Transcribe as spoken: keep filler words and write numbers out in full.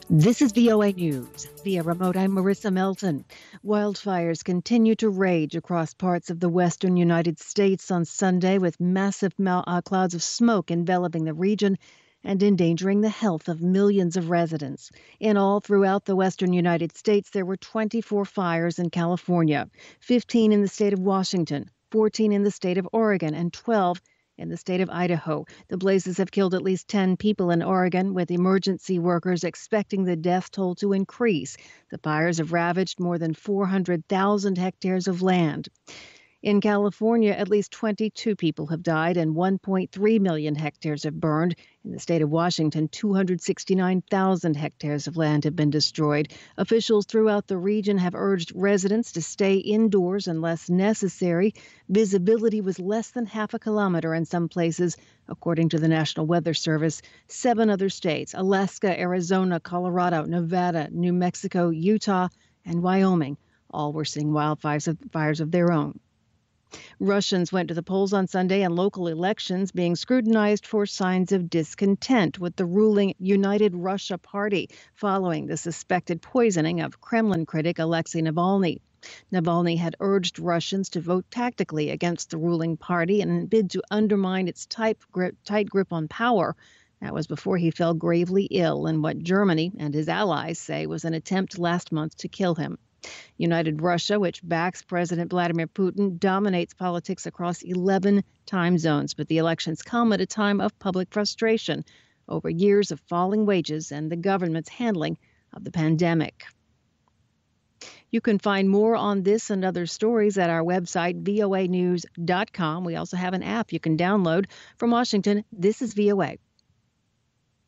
This is V O A News. Via remote, I'm Marissa Melton. Wildfires continue to rage across parts of the western United States on Sunday, with massive mal- uh, clouds of smoke enveloping the region and endangering the health of millions of residents. In all, throughout the western United States, there were twenty-four fires in California, fifteen in the state of Washington, fourteen in the state of Oregon, and twelve in the state of Idaho. The blazes have killed at least ten people in Oregon, with emergency workers expecting the death toll to increase. The fires have ravaged more than four hundred thousand hectares of land. In California, at least twenty-two people have died and one point three million hectares have burned. In the state of Washington, two hundred sixty-nine thousand hectares of land have been destroyed. Officials throughout the region have urged residents to stay indoors unless necessary. Visibility was less than half a kilometer in some places, according to the National Weather Service. Seven other states, Alaska, Arizona, Colorado, Nevada, New Mexico, Utah, and Wyoming, all were seeing wildfires of, fires of their own. Russians went to the polls on Sunday in local elections, being scrutinized for signs of discontent with the ruling United Russia Party following the suspected poisoning of Kremlin critic Alexei Navalny. Navalny had urged Russians to vote tactically against the ruling party in a bid to undermine its tight grip, tight grip on power. That was before he fell gravely ill in what Germany and his allies say was an attempt last month to kill him. United Russia, which backs President Vladimir Putin, dominates politics across eleven time zones, but the elections come at a time of public frustration over years of falling wages and the government's handling of the pandemic. You can find more on this and other stories at our website, V O A news dot com. We also have an app you can download. From Washington, this is V O A.